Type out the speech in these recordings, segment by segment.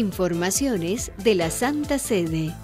Informaciones de la Santa Sede.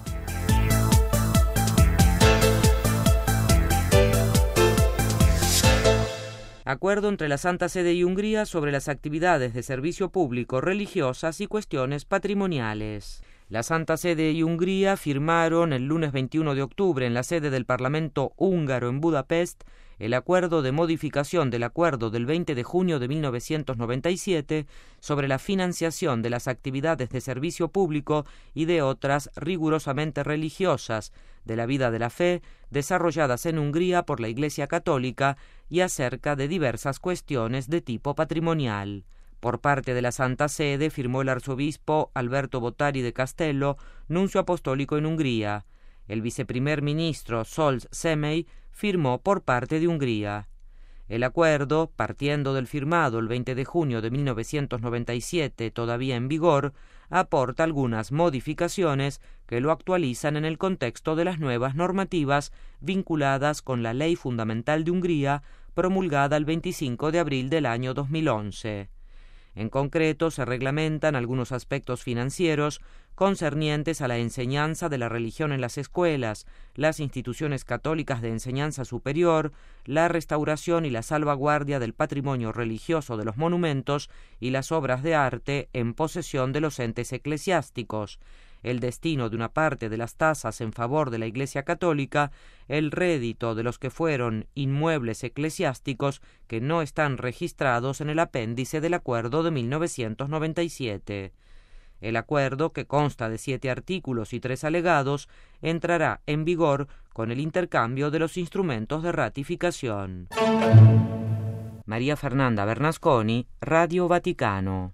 Acuerdo entre la Santa Sede y Hungría sobre las actividades de servicio público religiosas y cuestiones patrimoniales. La Santa Sede y Hungría firmaron el lunes 21 de octubre en la sede del Parlamento húngaro en Budapest el acuerdo de modificación del acuerdo del 20 de junio de 1997 sobre la financiación de las actividades de servicio público y de otras rigurosamente religiosas de la vida de la fe desarrolladas en Hungría por la Iglesia Católica y acerca de diversas cuestiones de tipo patrimonial. Por parte de la Santa Sede firmó el arzobispo Alberto Bottari de Castello, nuncio apostólico en Hungría. El viceprimer ministro Sols Semei firmó por parte de Hungría. El acuerdo, partiendo del firmado el 20 de junio de 1997, todavía en vigor, aporta algunas modificaciones que lo actualizan en el contexto de las nuevas normativas vinculadas con la Ley Fundamental de Hungría, promulgada el 25 de abril del año 2011. En concreto, se reglamentan algunos aspectos financieros concernientes a la enseñanza de la religión en las escuelas, las instituciones católicas de enseñanza superior, la restauración y la salvaguardia del patrimonio religioso de los monumentos y las obras de arte en posesión de los entes eclesiásticos, el destino de una parte de las tasas en favor de la Iglesia Católica, el rédito de los que fueron inmuebles eclesiásticos que no están registrados en el apéndice del Acuerdo de 1997. El acuerdo, que consta de 7 artículos y 3 alegados, entrará en vigor con el intercambio de los instrumentos de ratificación. María Fernanda Bernasconi, Radio Vaticano.